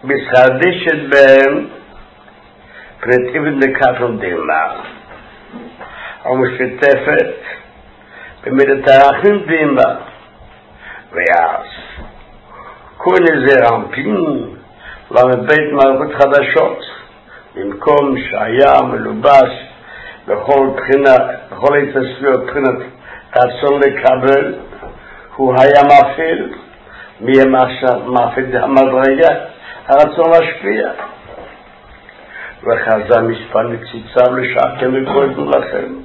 מתחדשת בהם פרטיבית לקטל דימה ומשתתפת במידת הרחמים דימה ואז כל איזה רמפין לבית מערכות חדשות במקום שהיה מלובש בכל התעשיות בחינת רצון לקבל הוא היה מפעיל מי מפעיל המדרגה הרצון להשפיע וחזה מספר נציציו לשעתם וקודם לכם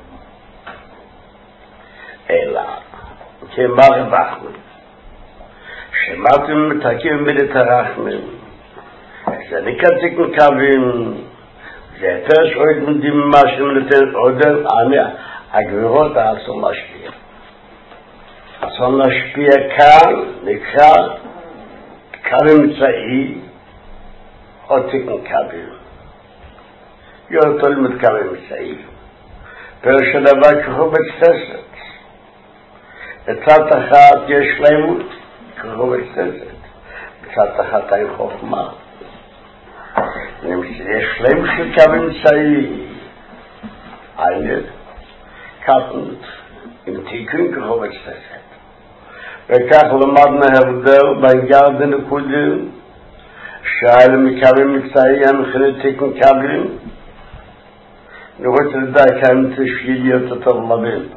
אלא כמה רווחנו שמעתם מתקים במידת הרחמים זה נקצק מקווים זה פרש עוד מדימה שמנתן עודר הגבירות הרצון להשפיע הרצון להשפיע כאן נקרא קו אמצעי או תקן קווים יותר לימד קו אמצעי פרש הדבר כחו בצטסת בצד אחת יש שלמות כחו בצטסת בצד אחת אין חוכמה יש שלם של קו אמצעי eine קטנות עם תיקון כחו בצטסת וכך למדנו הבדל בין גרד הנקודים שהאלה מקווים מצאי המכינת תיקון קבלים אני רוצה לדעת כמה תשאיליות יותר לבין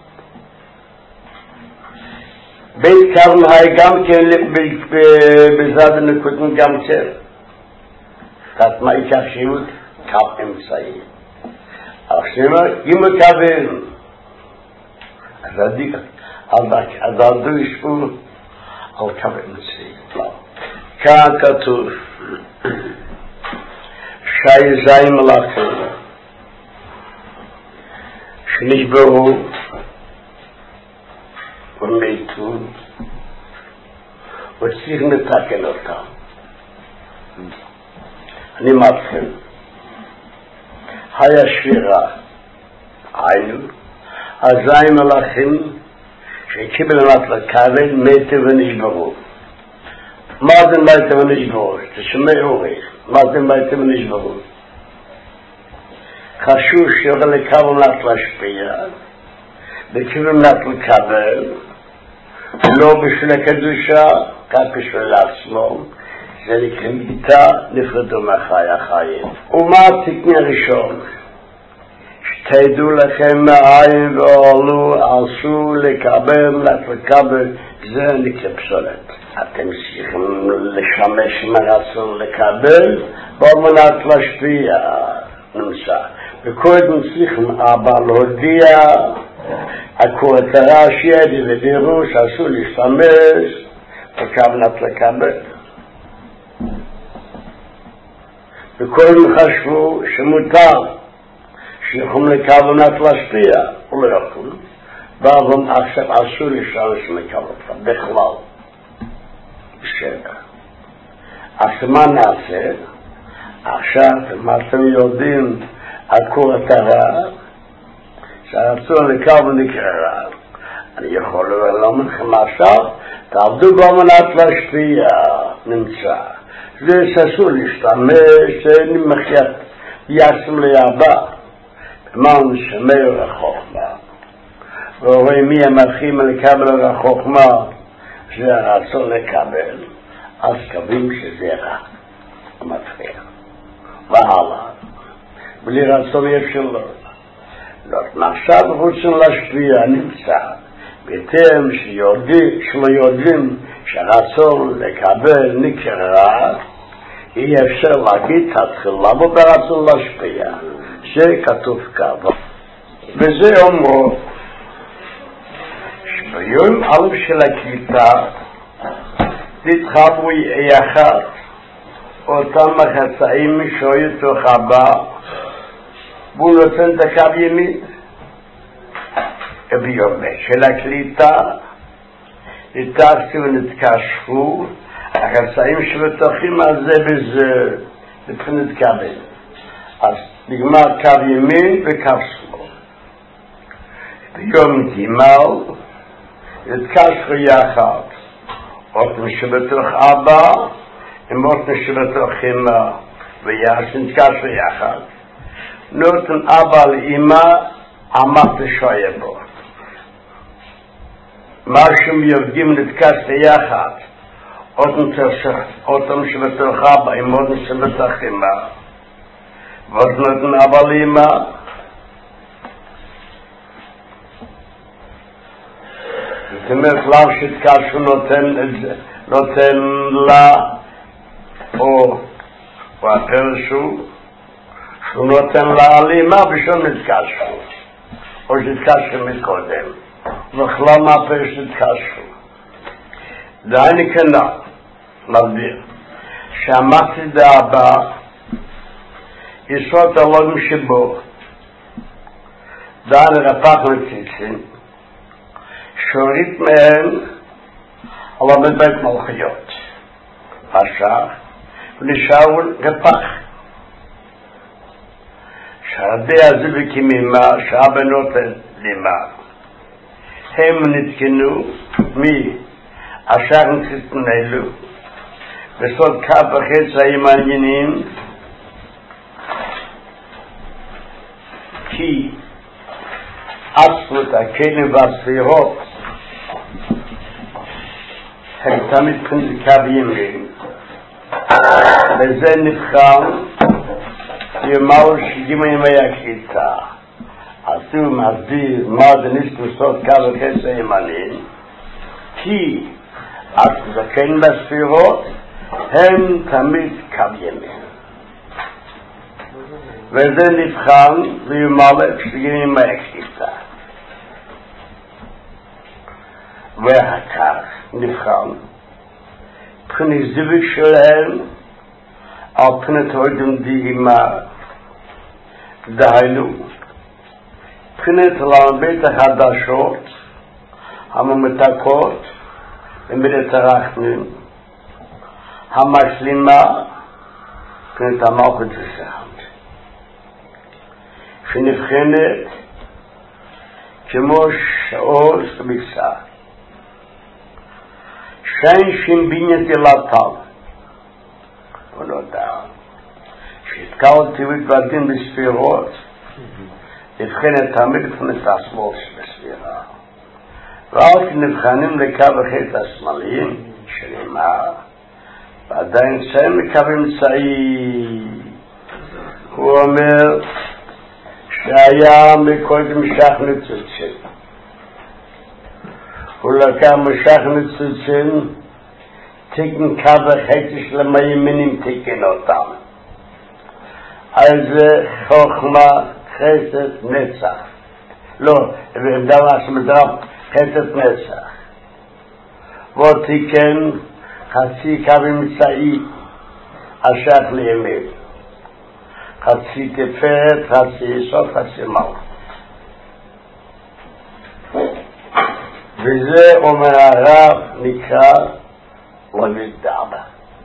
בית קבלים היה גם כן בזד הנקודים גם כן זאת מה ייקח שירות קו אמצעי עכשיו אם מקווים אז עדיף אז עדו ישפו על קו אמצעי כאן כתוב שי מלאכים שנשברו ומתו וצריך לתקן אותם אני מתחיל היה שבירה היינו אזי מלאכים שקיבל לקבל מתו ונשברו מה זה מתו ונשברו? תשמע אורי מה זה מתו ונשברו? חשוב שיוכל לקבל נת להשפיע וכיוון נת לקבל לא בשביל הקדושה רק בשביל עצמו זה נקרא מיתה נפרדו מהחי החיים ומה התקנה הראשון? שתדעו לכם מאין ועלו עשו לקבל נת לקבל זה נקרא פסולת אתם צריכים לשמש מרצון לקבל במנת להשפיע נמצא וקודם צריכים אבל להודיע הקורטרה שידי ודירו שעשו להשתמש בכוונת לקבל וקודם חשבו שמותר שיכולים לכוונת להשפיע ולא יכולים אבל עכשיו עשו להשתמש לקבל בכלל בסדר עכשיו מה נעשה? עכשיו מה אתם יודעים הקורטרה שהרצון לקבל נקרא אני יכול לומר לכם עכשיו תעבדו במנת להשפיע נמצא זה שעשו להשתמש נמחיית יעשם ליעבה אמרנו שמר החוכמה ורואים מי המתחילים לקבל החוכמה זה הרצון לקבל אז קווים שזה רע המתחיל והלאה בלי רצון אפשר לא עכשיו רוצים להשפיע נמצא בטרם שלא יודעים שהרצון לקבל נקרא אי אפשר להגיד תתחיל לבוא ברצון להשפיע זה כתוב ככה וזה אומרו שביום א' של הקליטה תתחברו יחד אותם מחצאים משוי תוך הבא והוא נותן את הקו ימין ביום של הקליטה התאפסו ונתקשרו החצאים שבתוכים על זה בזה לבחינת קבל אז נגמר קו ימין וקו שמאל ביום ג' התקשרו יחד עוד שבתוך אבא עם מותן שבתוכם וישן תקשו יחד, נותן אבא לאמא אמרת שויה בו. משהו יורגים לתקשו יחד, אותם שבתוך אבא עם מותן שבתוכם, ונותן אבא לאמא, זאת אומרת, לאו שתקשו נותן לה, או הפרשו, שהוא נותן לה אלימה בשום נתקשו, או שתקשו מקודם. וכלל מה הפרש נתקשו. דהייני כנ"ל, מסביר, שאמרתי דאבא, יסוד אלוהים שבו, דהייני רפ"ח מציצים, שורית מהן על המבית מלכיות. השח, ונשארו רפ"ח. שעדי הזה בקימימה, שהבנות לימה. הם נתקנו מהשח נצטן אלו, בסוד קו וחץ הימניים, כי עצמות הכלים והספירות הם תמיד קו ימין, וזה נבחר יאמרו שגימה ימי הקריצה. אז הוא מסביר מה זה נסתוסות קו וחץ הימניים, כי עצמות הכלים והספירות הם תמיד קו ימין. וזה נבחן ויומלך שגימה ימי הקריצה. ואחר נבחן פני זיווג שלהם על פני תורדם דימה דהיינו פני תלמבית החדשות הממתקות ומדת הרחמים המשלימה פני תמלכות וסחמת שנבחנת כמו שעוז ובקסה שאין שום בניין דלתיו ונודע שהתקל טבעית והדין בספירות נבחנת תמיד לפני השמאל שבספירה ועל כנבחנים לקו החץ השמאליים שנאמר ועדיין שאין מקו אמצעי הוא אומר שהיה מקודם משך ניצוצים הוא לקח משך ניצוצים תיקן קו החץ של הימינים תיקן אותם אז זה חוכמה חסד נצח לא, דבר שמדרב חסד נצח ותיקן חצי קו אמצעי השייך לימין חצי תפארת, חצי יסוד, חצי מלכות וזה אומר הרב נקרא למדבר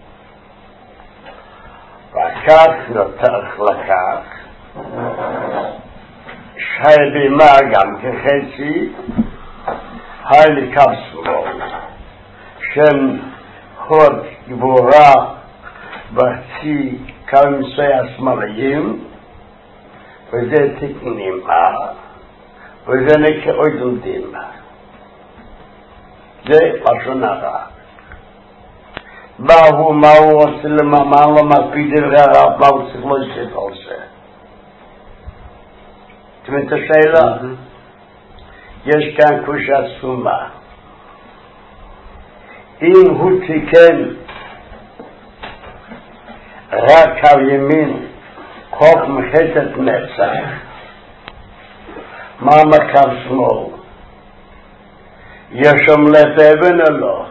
וכך נותח לכך שהיה בימה גם כחצי היה לקו שמאל שם הוד גבורה בחצי קו אמצעי השמאליים וזה תקנים וזה נקרא עוד דימה זה לשון הרע באו מה הוא רוצה למאמן לא מקפיד דברי הרב מה הוא צריך להוסיף על זה אתם את השאלה? יש כאן קושיה עצומה אם הוא תיקן רק קו ימין חוק מחטת נצח מה מקו שמאל יש שם לב אבן או לא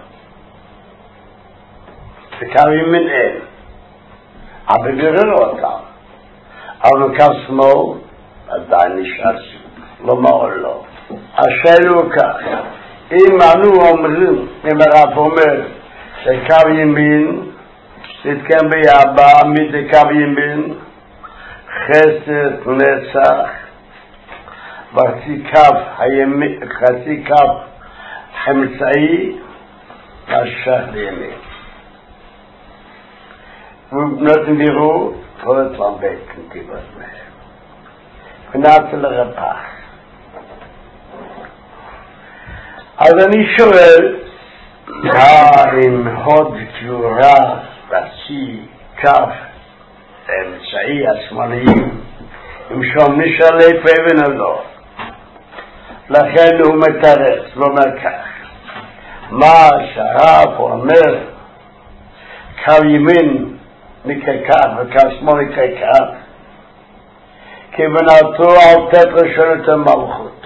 וקו ימין אין אבל גרר אותם אבל מקו שמאל עדיין נשאר לומר או לא השאלה הוא כך אם אנו אומרים אם הרב אומר שקו ימין תתקן ביאבא מדי קו ימין חסד נצח חצי קו אמצעי השייך לימין ונותן בירור, כל התלמד כנתיבות מהם. ונעצה לרפח. אז אני שואל, האם הוד תיאורה ראשי, כף, אמצעי השמאליים, אם שם נשאלי פאבן או לא. לכן הוא מתרץ ואומר כך, מה שהרב אומר, קו ימין מככף וקו שמאל מככף, כיוונתו על תת ראשונות המלכות.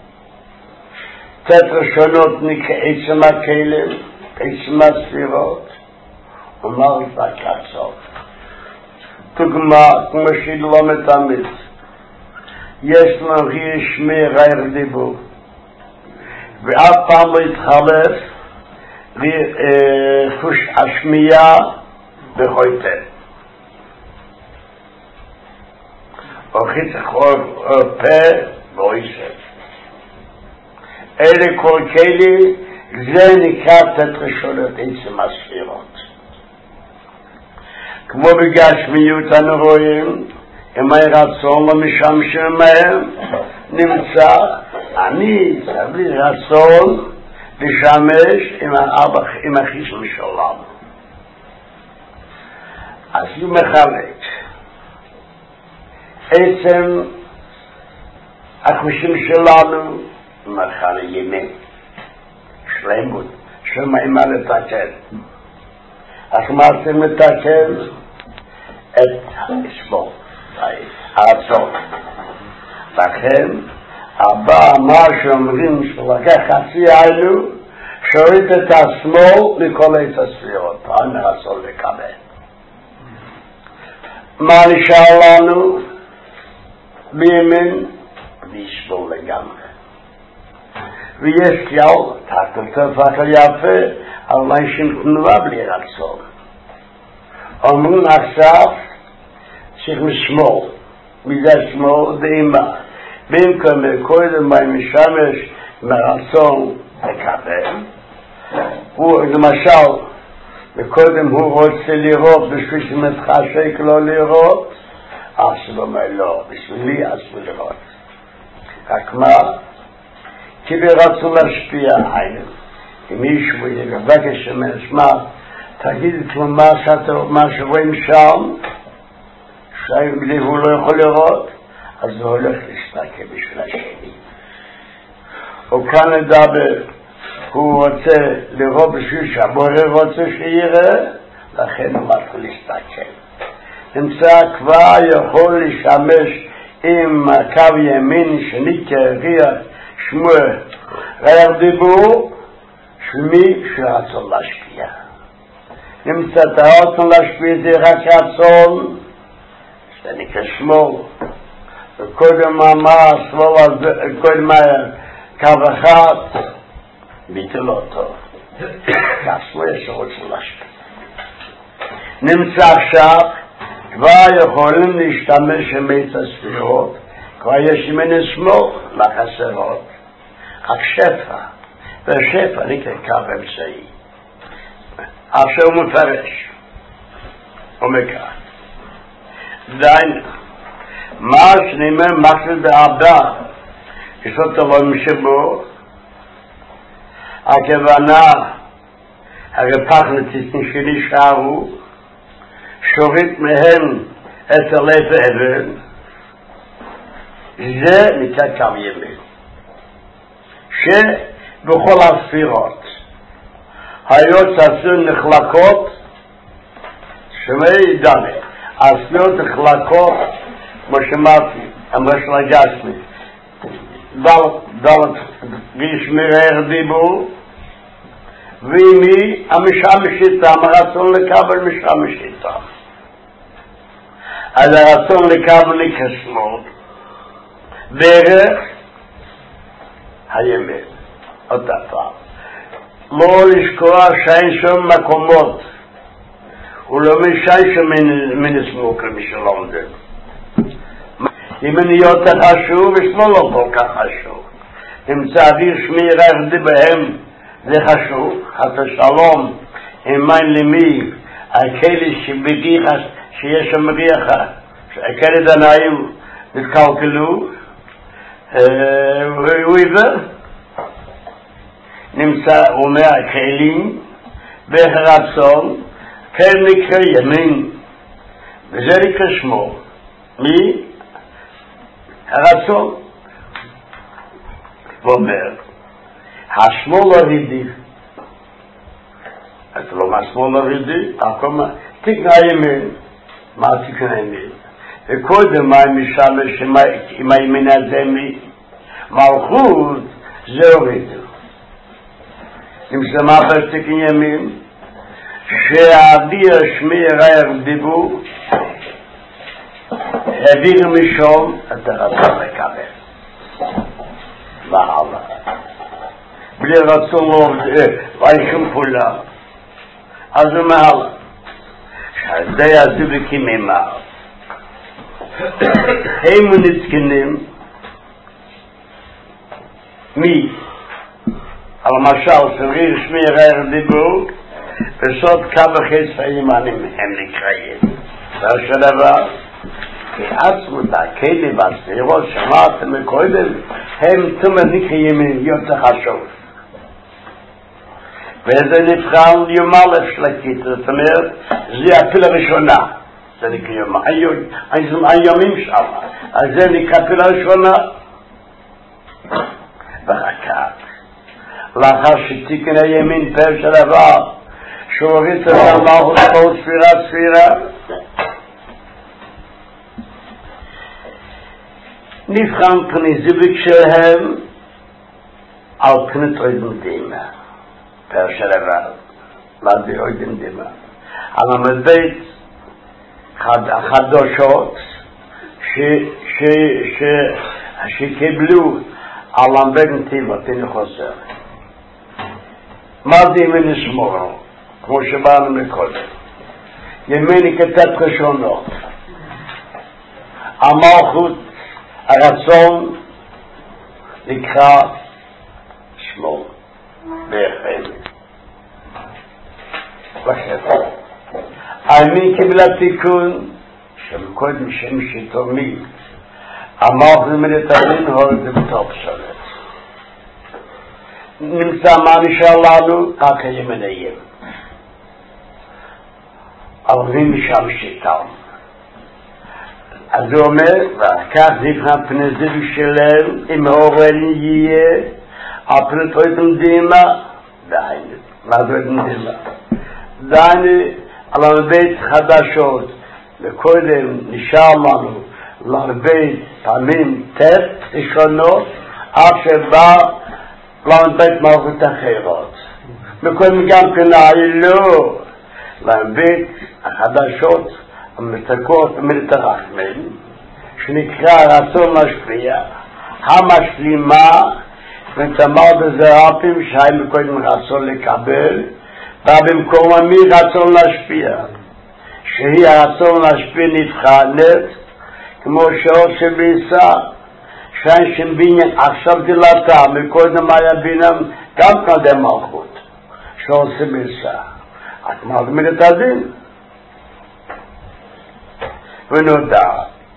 תת ראשונות נקרא עצם הכלים, עצם הספירות, ומלכה כסוף. דוגמה, כמו שלא תמיד, יש לנו שמי ריח דיבור, ואף פעם לא יתחלף חוש השמיעה בחויטה. או חיצח או פה ואויסף. אלה כל כלי, זה נקרא תת ראשונות עצם הספירות. כמו בגשמיות אנו רואים, אם היה רצון לא משמשים מהם, נמצא, אני צריך רצון לשמש עם החיש משולם. אז הוא מחלק. עצם החושים שלנו, מחל ימין, שלמות, שמעים מה לתקן. איך מעשים לתקן? את השמאל, הרצון. לכן, הבא מה שאומרים שלקח חצי עיינו, שורית את השמאל מכל את הספירות, פעם הרצון לקבל. מה נשאר לנו? בימין, לשמאל לגמרי. ויש כלל, תפח יפה, אבל אנשים תנועה בלי רצון. אומרים עכשיו, צריך משמאל, מזה שמאל דאימה. במקום קודם משמש מרצון לקבל, הוא למשל, וקודם הוא רוצה לראות בשביל שמתחשק לא לראות, אז הוא אומר לא, בשבילי אסור לראות. רק מה? כי ברצון להשפיע עין. אם מישהו יבקש שמע, תגיד כמו מה שרואים שם, שהוא לא יכול לראות, אז הוא הולך להסתכל בשביל השני. או כאן לדבר, הוא רוצה לראות בשביל שהבורר רוצה שיראה, לכן הוא מתחיל להסתכל. נמצא כבר יכול לשמש עם קו ימין שנקרא ריח שמוע ריח דיבור, שמי שרצון להשפיע. נמצא את הרצון להשפיע זה רק רצון, זה נקרא שמאל. וקודם מה השמאל הזה, קודם קו אחד, ביטל אותו. כשמאל יש רוצה להשפיע. נמצא עכשיו, כבר יכולים להשתמש עם את הספירות, כבר יש ימין שמאל לחסרות, רק שפע, והשפע נקרא קו אמצעי. עכשיו הוא מפרש, אומר כך, דיינו, מה שנאמר מקל דאבדה, יש אותו לא משבו, הכוונה, הרפחנתית שנשארו, שורית מהם את הלב אבן, זה נקרא קו ימין. שבכל הספירות, היות הספירות נחלקות, שמי דמה, הספירות נחלקות, כמו שמעתי, המשל הגשמי, דלת ריש מרער דיבור, ומי המשמש איתם, הרצון לקבל משמש איתם. אז הרצון לקבל נקרא שמאל, דרך הימין, אותה פעם. לא לשכוח שאין שום מקומות, ולא משי שמן שמאל כמי שלומדים. ימיניות חשוב ושמאל לא כל כך חשוב. נמצא אוויר שמי רעך דיבהם, זה חשוב, חס ושלום, אם אין למי הכלי שיש שם מריחה, הכלי דנאים נתקלקלו, הוא עיוור, נמצא, הוא אומר, הכלים, בהרצון, כן נקרא ימין, וזה נקרא שמו, מי? הרצון. הוא אומר, השמאל לא הדיף, אז לא מה שמאל לא הדיף, תקנה ימין, מה תקנה ימין? וקודם מה משמש עם הימין הזה מלכות, זה הורידו. אם זה מה תקנה ימין, שהאוויר שמיר הער דיבור, העביר משום את הרצון לקבל. והלאה. בלי רצון לא היה שום פעולה. אז הוא מהלאה. שזה הזיווקים ממר. הם נתקנים מי? על המשל סביר שמיר הער דיבור, וסוד כבחץ הימנים הם נקראים. והשאר דבר, כי עצמו הכלי והספירות שמעתם מקודם, הם תמיד נקראים יותר חשוב. וזה נבחן יום א' שלקית, זאת אומרת, זה הפיל הראשונה. זה נקרא יום היומים שם. אז זה נקרא הפיל הראשונה. ורקעת. לאחר שתיקן הימין פר של עבר, שהוריד את המלכות כל ספירה, נבחן פני זיווג שלהם על פני תוידם דימה, פר של עבר, מה זה אוידם דימה? על המדבית החדשות שקיבלו על המבן טיבה, תנחוסר. מה זה ימין שמורו? כמו שבאנו מקודם. ימין כתת ראשונות. המלכות, הרצון, נקרא שמו. בהחלט. בחדר. הימין קיבלה תיקון, שמקודם שם שתומי. המלכות מלתבין הורד בתוך שולט. נמצא מה נשאר לנו? רק הימיניים. עורבים משם שיטם. אז הוא אומר, וכך נבחן פני זיווג שלהם, אם הורן יהיה, על פני תוידם דימה, דייני. מה תוידם דימה? דייני על הרבה חדשות, וקודם נשאר לנו להרבה פעמים תת ראשונות, עד שבא להרבה מלכות אחרות. וקודם גם כנאי לא, להרבית החדשות המתקות ומתרחמים, שנקרא רצון משפיע, המשלימה, ונתמר בזה רבים שהי מקודם רצון לקבל, ובמקום מי רצון להשפיע, שהיא הרצון להשפיע נבחנת, כמו שעוד שביסה, שאין שם בניין עכשיו דלתה, מקודם היה בינם גם קודם מלכות, שעוד שביסה. את מעגמין את הדין. ונודע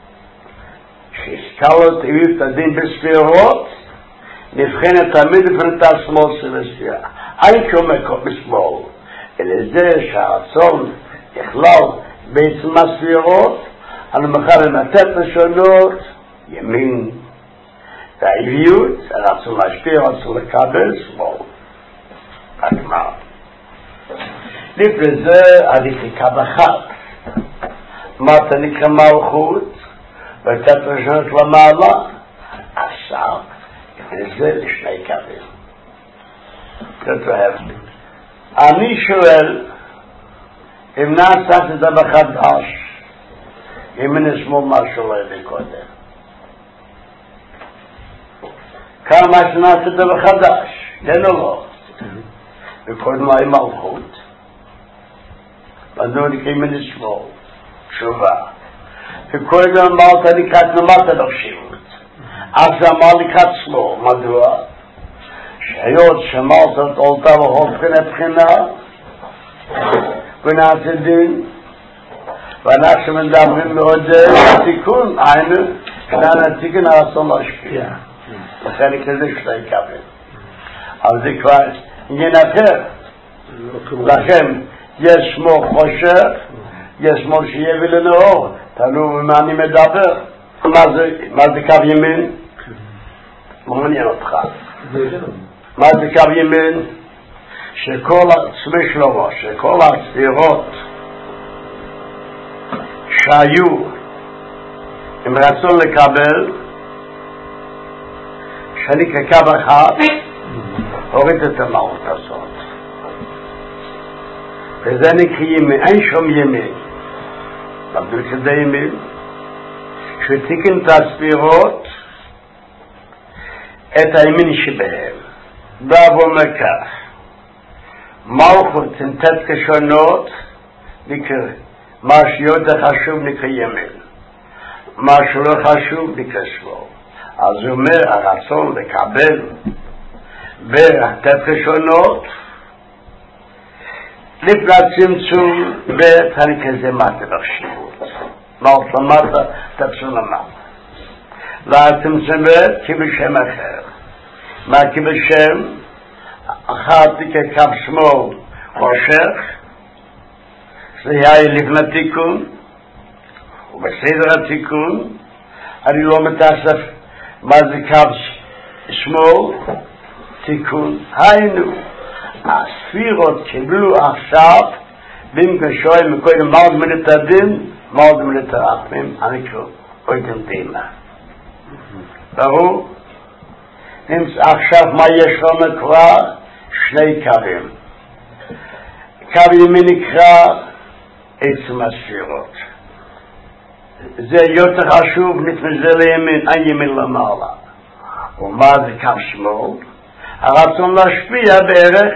שהשכלות הביאו את הדין בספירות, נבחנת תמיד לפנת השמאל של הספירה. אין שום מקום בשמאל, אלא זה שהרצון יכלול בעצם הספירות, על מחר למתת לשונות, ימין, והעביות, הרצון להשפיע, רצון לקבל, שמאל. הגמר. לפני זה עדיף לקו אחת. מה אתה נקרא מלכות? ותת ראשונות למעלה. עכשיו, לפני זה לשני קווים. אני שואל, אם נעשת את זה בחדש, אם נשמור משהו לא יביא קודם. כמה שנעשת את זה בחדש, כן או לא? וקודם היה מלכות. ואנו נקראים מנשמור, תשובה. וקודם אמרת לקראת נמדת בחשיבות. אז אמר לקראת שמאל, מדוע? שהיות שמרת את עולתה בכל בחינה, ונעשה דין, ואנחנו מדברים מאוד תיקון, היינו, שנענה תיקון הרצון להשפיע. לכן כזה שלא יקבל. אבל זה כבר עניין אחר. לכן יש שמור חושך, יש שמור שיביא לנאור. תלו במה אני מדבר. מה זה קו ימין? לא מעניין אותך. מה זה קו ימין? שכל שלמה, שכל הספירות שהיו עם רצון לקבל, שאני כקו אחד הוריד את המהות הזאת. וזה נקרא ימין, אין שום ימין. בגלל שזה ימין, שתיקן את הספירות, את הימין שבהם. בא ואומר כך, מלכות צנתת כשונות, נקרא, מה שיותר חשוב נקרא ימין. מה שלא חשוב נקרא שמאל. אז הוא אומר, הרצון לקבל ולתת כשונות, לפני הצמצום בתהליך הזה מטה בחשיבות. מלכות למטה, תפסו למטה. והצמצום כבשם אחר. מה כבשם? אחת כקו שמאל חושך, זה היה לפני תיקון, ובסדר התיקון, אני לא מתאסף מה זה קו שמאל, תיקון. היינו, הספירות קיבלו עכשיו, במקום שואל מקודם מאוד מלאת הדין, מאוד מלאת הרחמים, הנקרא, אויתם דימה. ברור? עכשיו מה יש לנו כבר? שני קווים. קו ימין נקרא עצם הספירות. זה יותר חשוב, נתמזה לימין, אין ימין למעלה. ומה זה קו שמאל? הרצון להשפיע בערך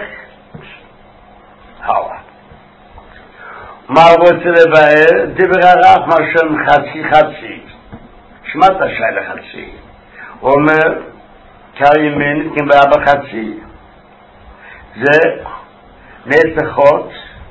הלאה. מה רוצה לבאר? דבר הרב משם חצי. שמעת שי לחצי. הוא אומר, קו ימין כמבאה בחצי. זה נצחות,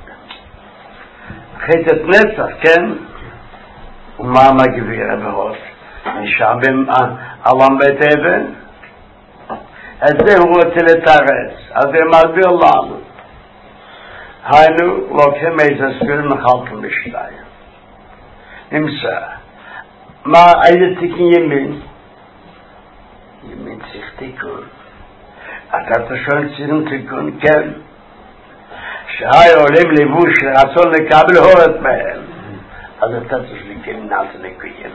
חטאת נצח, כן? ומה מגביר הבאות? נשאר בעלם בית אבן? אז זה הוא רוצה לתרץ, אז זה מסביר לנו. היינו לוקחים איזה ספיר מחלקים בשתיים. נמצא, איזה תיקון ימין? ימין צריך תיקון. אתה תשאול צירים תיקון, כן. שהי עולים לבוש לרצון לקבל הורת מהם. אז אתה תשליקים נעשה לקויים.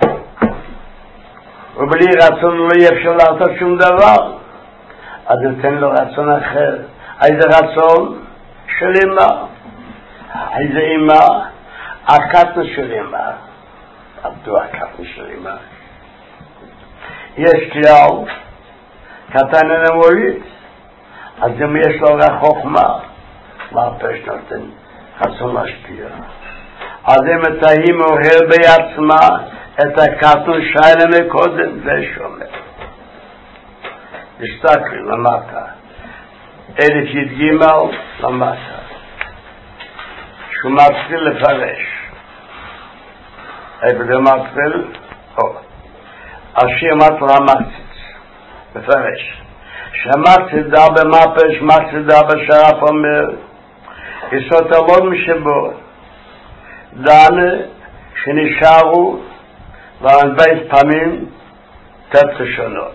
ובלי רצון לא יהיה אפשר לעשות שום דבר. אז נתן לו רצון אחר. איזה רצון? של אמא. איזה אמא? הקטנה של אמא. עבדו הקטנה של אמא. יש כלל, קטן אין מוליד. אז אם יש לו רק חוכמה, מה הפש נותן? רצון להשפיע. אז אם אתה היא מאוהר בעצמה, את הקטן שיילה מקודם, זה שומר. הסתכלי למטה. 1000 י"ג למטה. שהוא מתחיל לפרש. איפה זה מתחיל? השיר מתחיל המציץ. לפרש. שמציץ דה במפש, מציץ דה בשרף אומר, יסוד אלון משבו, דנה שנשארו והרבה פעמים תתשונות.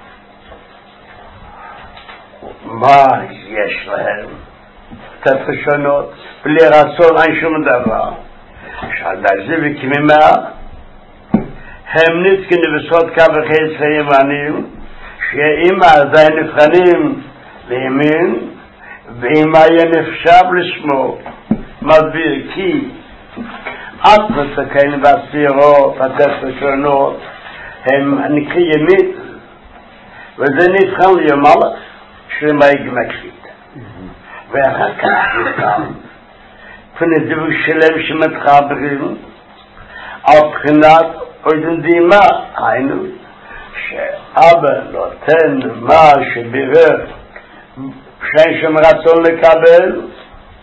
מה יש להם? תתשונות, בלי רצון אין שום דבר. שעל זה וכמימה, הם נתקן בסוד קו וחצי ימנים, שאמא עדיין נבחנים לימין, ואמא יהיה נחשב לשמאל. מסביר כי את מסתכלים בספירות, התשונות, הם נקרא ימין, וזה נבחן לימלך, שלמה יגמקית. ואחר כך נבחן, פנדבו שלם שמתחברים, על בחינת אוידן דימה, היינו, שאבא נותן מה שבירך, שאין שם רצון לקבל,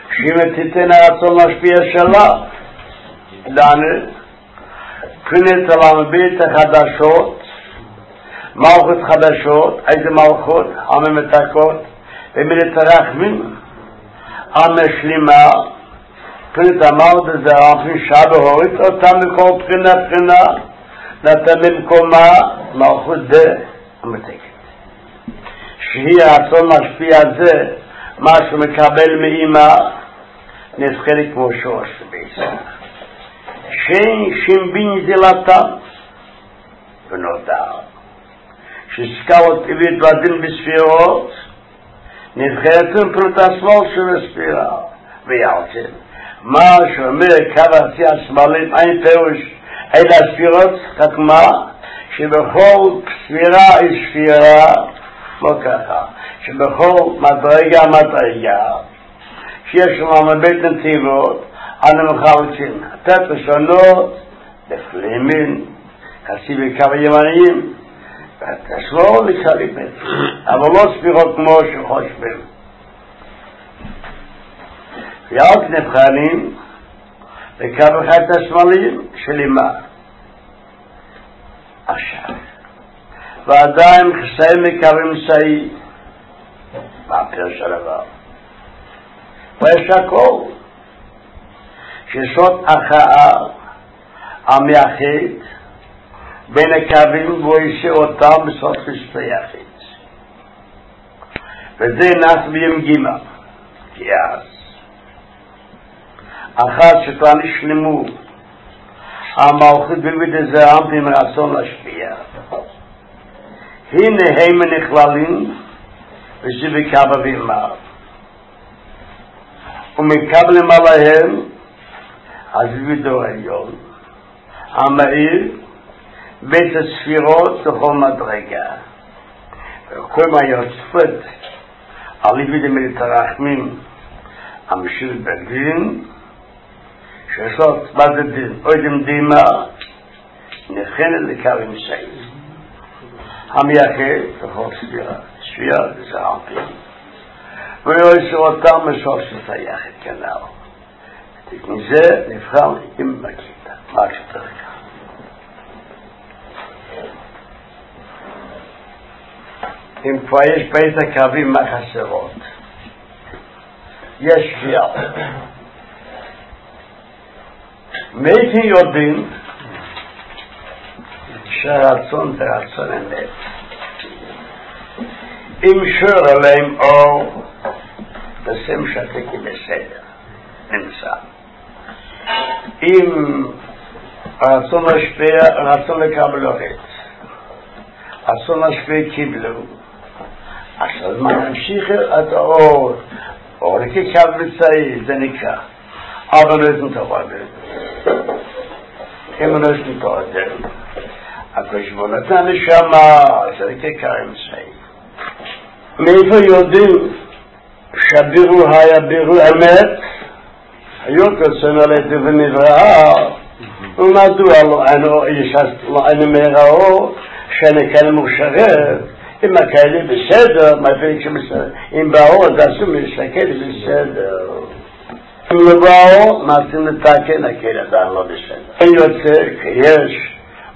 שאם תיתן הרצון להשפיע שלה, דני, כנת על המבית החדשות, מלכות חדשות, איזה מלכות, הממתקות, ומילת הרחמים, המשלימה, כנת אמרת זה הרחמים שבהורית, אותם בכל בחינה, נתן במקומה מלכות דה המתקת. שהיא הרצון להשפיע זה, מה שמקבל מאמא, נזכרת כמו שורש בישראל. שאין שמבין זילתם, ונודע. שסקאות טבעית ועדין בספירות, נבחרתם פרוט השמאל של הספירה, ויעלתם. מה שאומר קו ארצי השמאלים, אין פירוש, אלה הספירות, רק מה? שבכל ספירה היא ספירה, לא ככה, שבכל מדרגה, שיש לנו מבית נתיבות, אנו מחלקים, תת ראשונות, לפלימין, חצי בקו ימניים, והשמאל לשלימים, אבל לא ספירות כמו שחושבים. ויעלת נבחנים, וקו אחד השמאלים, שלימה. עכשיו, ועדיין חסאים מקווים סעי, מה פירוש הדבר? ויש הכל, שסוד הכרעה המייחד בין הקווים וישאיר אותם בסוד חספי יחיד. וזה נס ביום גימה, כי אז, אחת שכבר נשלמו, המלכות בביד הזרם עם רצון להשפיע. הנה הם נכללים וזה בקו ואימה. ומקבלים עליהם הזווידור העליון, המאיר, בית הספירות בכל מדרגה. וכל מה יוצפת על ידי מילת הרחמים, המשיר בדין, שסות בדין, אודם דימה, נכנת לקו אמצעי. המייחד בכל ספירה זה עמפים. ויועסו אותם בסוף של היחד כנאו. מזה נבחר עם מקידה, מה שתרקה. אם כבר יש בית הקווים מה חסרות, יש שביעה. מייתי יודעים שהרצון זה רצון אמת. אם שור עליהם אור, בשם שתקי בסדר, נמצא. אם הרצון להשפיע, הרצון לקבל אורץ, הרצון להשפיע קיבלו, אז מה נמשיך את האור, אור כקו מצעי, זה נקרא. אבל לא נתעודד. אם לא נתעודד, הקושבו נתן לשמה, זה כקו מצעי. מאיפה יודעים שהבירו היה בירו אמת? היו קוצנו עליתי ונבראה, ומדוע לא אנו מראו שנקל מושרת, אם הקהלי בסדר, מבין שבסדר, אם באו אז עשו מסתכל בסדר. אם לא באו, מעשים לתקן, הקהל עדיין לא בסדר. אין יוצא שיש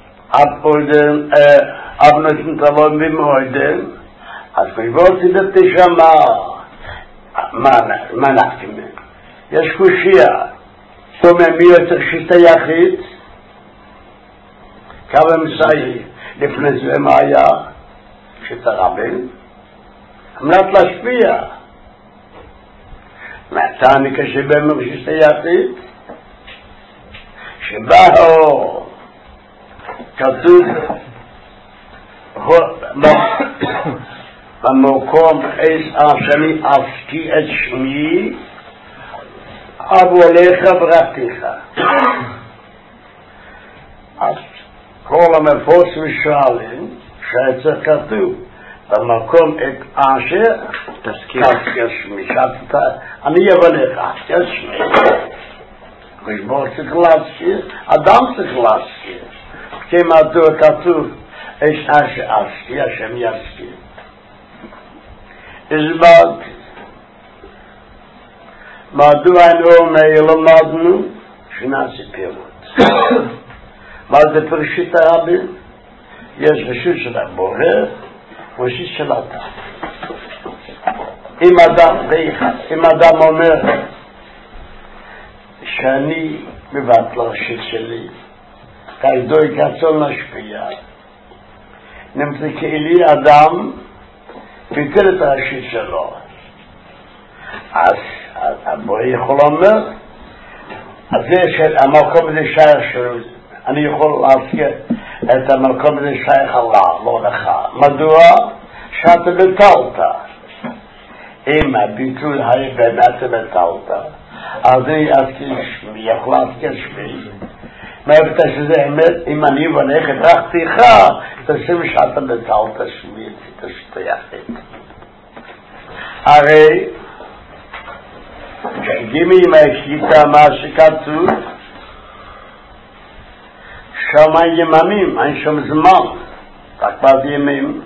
אבנותים תבון במועדן, אז כבוד תדעתי שמה, מה נקטים? יש קושייה, זאת אומרת מי יוצא שיטה יחיד, כמה מסעי, לפני זה מה היה? שיטה רבים, אמרת להשפיע. מעתני כשבאמר שיטה יחיד, שבאו, כתוב, במקום שאני אפקי את שמי, אבו עליך ברכתיך. אז כל המפורסים שואלים, שצריך כתוב, במקום את אשר, תזכיר שמי, אני אבליך, תזכיר שמי. חשבון צריך להזכיר, אדם צריך להזכיר. כמדוע כתוב, יש אשר אזכיר, השם יזכיר. הסברתי. מדוע אינו למדנו? שנעשה פירוט. מה זה פרשית הרבים? יש רשות של הבורא ורשות של אדם. אם אדם אומר שאני מבטל הרשות שלי, כידוי כצון להשפיע, נמצא כאלי אדם ביטל את הרשות שלו. אז הבורא יכול לומר, אז זה המקום הזה שייך שלו, אני יכול להזכיר את המקום הזה שייך עליו, לא לך. מדוע? שאתה בטלת. אם הביטול היה באמת בטלת, אז אני יכול להזכיר שמי. מהבטא שזה אמת, אם אני בנך התרחתיך, תשים שאתה בטלת שמי, תשתייכת. הרי, כשגימי עם ההקליטה מה שכתוב, שם אין יממים, אין שם זמן, רק בעד ימים.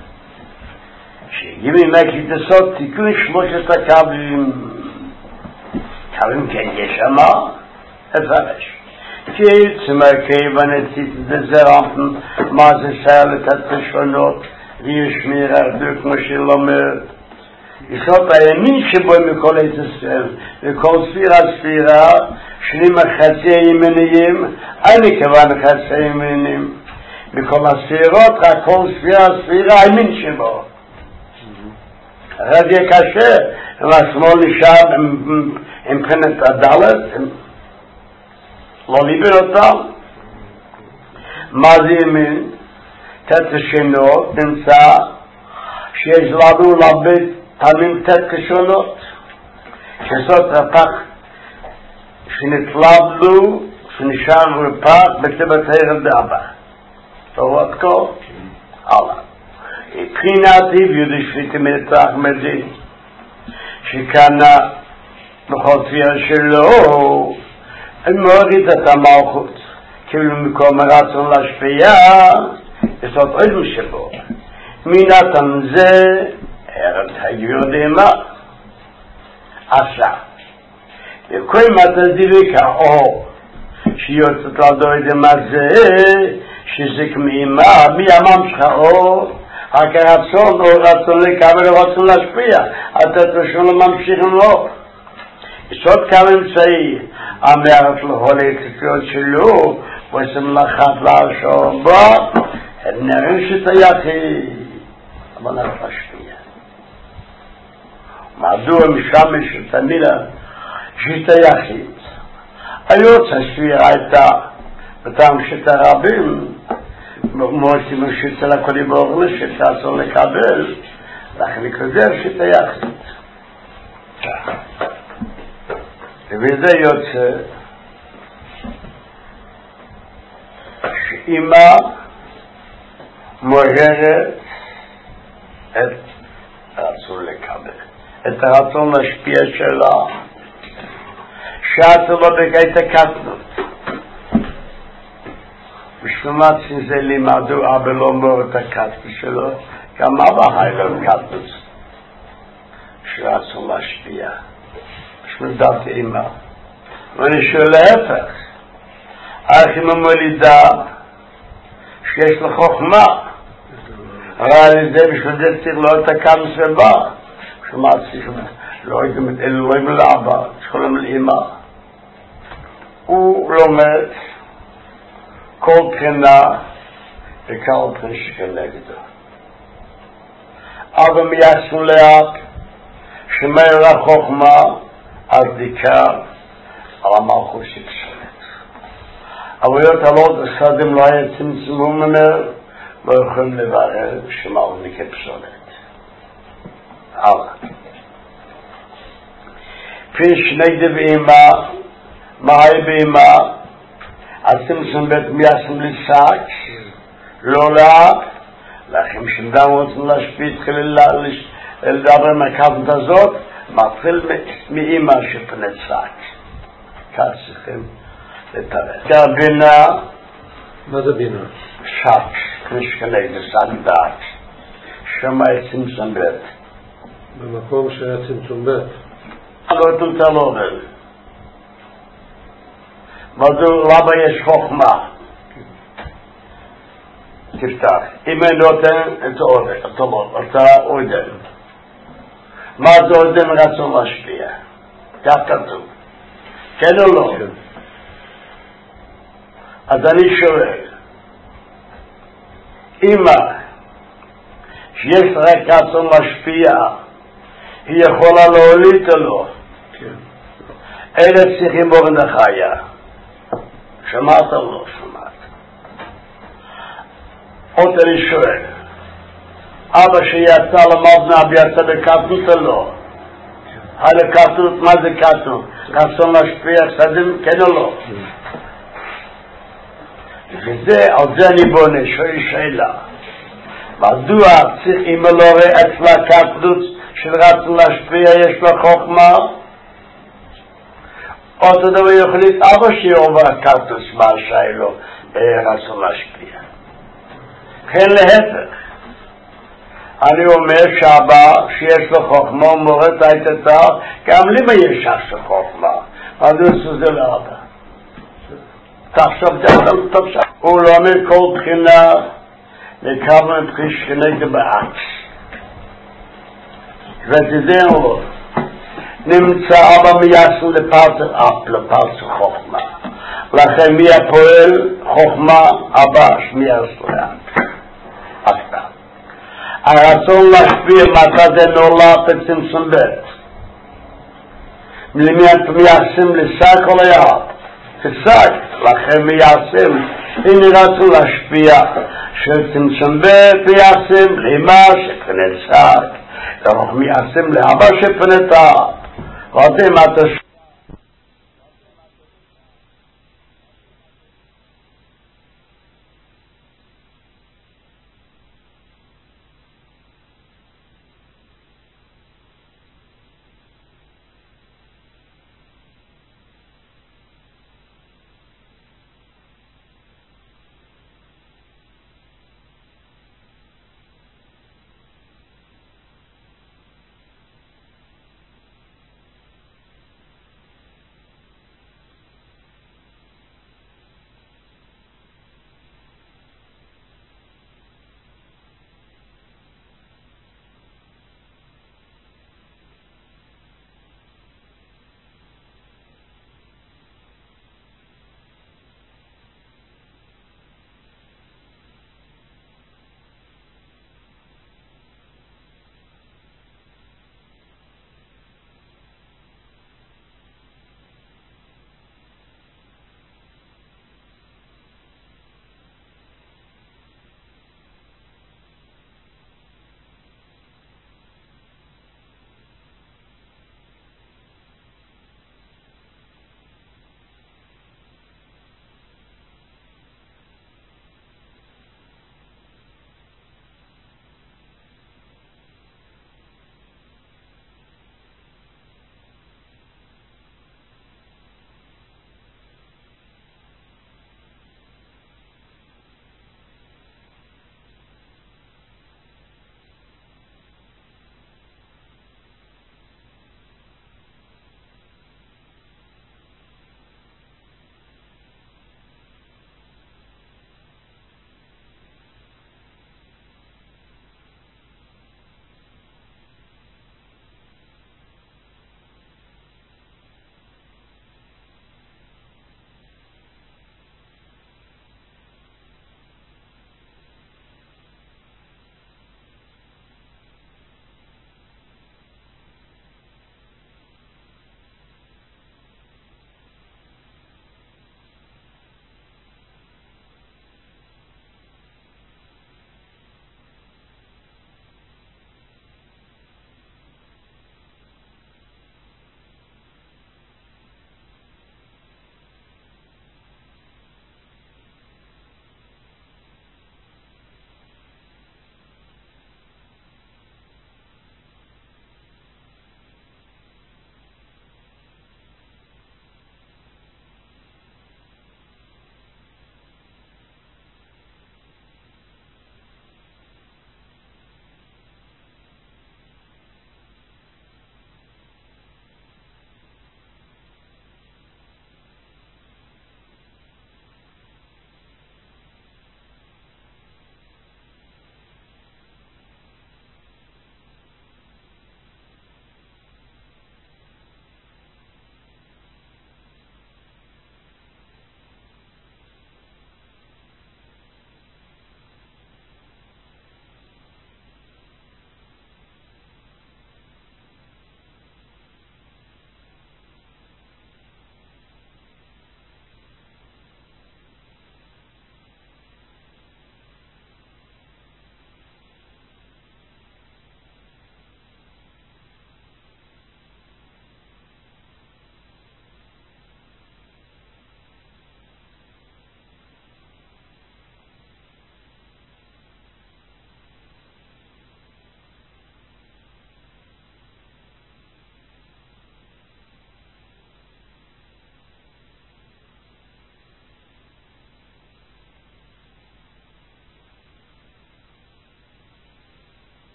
כשגימי עם ההקליטה סוד, תיקון 13 קווים. קווים כן יש שמה, הפרש. כי צמר כיוון הציט דזרמפן, מה זה שר לתת שונות, וישמיר ארדו כמו שלומר. יסוד הימין שבו מכל עת ישראל, וכל ספירה, שנים חצי הימניים, אני כוון חצי הימניים. מכל הספירות, רק כל ספירה הימין שבו. אז יהיה קשה, והשמאל נשאר עם פנת הדלת, לא ליבר אותם. מה זה ימין? תתשונות נמצא שיש לנו לבית פעמים תשונות, שזאת רפ"ק שנתלבלו, שנשאר רפ"ק בכתבת הערב באבא. טוב עד כה? הלאה. מבחינתי ויהודי שפיטי מנתח מדין, שקנה בכל תביעה שלו, מוריד את המלכות, כאילו מקום הרצון להשפיע, זאת עוד משלו. מנתן זה, ערב היהודי מה? עכשיו, וכל מתדירי כאו, שיוצאת לדוידי מה זה, שזה כמימה, מי הממשך או, רק הרצון או רצון לקבל או רצון להשפיע, אתה תרשון לממשיכים לו. יסוד כמה אמצעי, המערת להולי כתיות שלו, ועושים לחת להשאור בו, הם נראים שתייכי, אבל רק להשפיע. מדוע משמש את המילה שתייכית? היוצא ספירה הייתה, בטעם שתרבים, מועצים שצל הכל יבור שתעשור לקבל, לכן לקרדר שתייכית. וזה יוצא שאמא מעוררת את הרצון לקבל, את הרצון להשפיע שלה, שעצו בבקעת הקטנות. בשלומת שזה לימדו אבא לא מור את הקטנות שלו, גם אבא היה לו קטנות, שרצון להשפיע. שמדעת אימא. ואני שואל להפך, איך אם המולידה שיש לו חוכמה, ראה לזה בשביל זה צריך לו את הקם סבא, שמעת צריך לא הייתם את אלוהים לאבא, שכולם לאימא. הוא לומד כל בחינה וכל בחינה שכנגדו. אבל מייסו לאט שמר החוכמה אז דיקר על המלכות שפסולת. אבל להיות הלאות הסדים לא היה צמצמו ממנו, לא יכולים לברר שמלכות כפסולת. הלאה. פי שני דבאימה, מה היה באימה? הצמצום בית מייסם לסק, לא לאט, לכם שדם רוצים להשפיע תחילה לדבר מהכוות הזאת, מתחיל מאמא שפנת שק. כך צריכים לתרץ. זה הבינה. מה זה בינה? שק, נשכנק, זה שק דעת. שם היה צמצום בית. במקום שהיה צמצום בית? לא תלובל. למה יש חוכמה? תפתח. אם אני נותן את העודן. מה זה עודן רצון להשפיע? כך כתוב. כן או לא? אז אני שואל, אמא שיש רק רצון להשפיע, היא יכולה להוליד או לא? אלה צריכים אורן החיה. שמעת או לא שמעת? עוד אני שואל, אבא שיצא למדנה ויצא בקטנות או לא? הקטנות, מה זה קטנות? רצון להשפיע חסדים, כן או לא? וזה, על זה אני בונה, שואל שאלה. מדוע צריך אם לא רואה אצלה קטנות של רצון להשפיע יש לה חוכמה? אותו דבר יחליט אבא שיעובר קטנות מה שאלו רצון להשפיע. כן להפך. אני אומר שאבא שיש לו חוכמה ומורת הייתה גם לי יש עכשיו חוכמה. מדוע שזה לאבא? תחשוב תחשוב. הוא לא אומר כל בחינה לקבל מבחינה שכנגד באקס. ותדעו לו, נמצא אבא מייסו לפלס חוכמה. לכן מי הפועל חוכמה אבא שמייסו לאק. עכשיו. הרצון להשפיע מתי זה נולד בצמצום בית. מייסים לשק או ליד. תשק, לכן מייסים. הנה רצו להשפיע של צמצום בית מייסים לאמא שפנית שק. אנחנו מייסים לאבא שפנית. ואתם